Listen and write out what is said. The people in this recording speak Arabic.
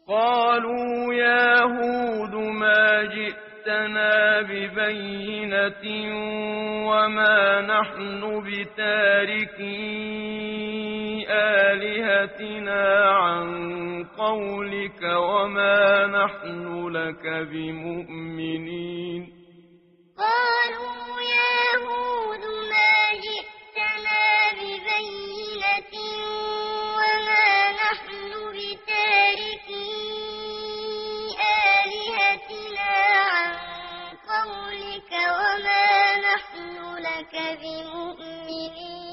قالوا يا هود ما جئتنا ببينة وما نحن بتاركي آلهتنا عن قولك وما نحن لك بمؤمنين قالوا يا هود ما جئتنا ببينة وما نحن بتاركي آلهتنا عن قولك وما نحن لك بمؤمنين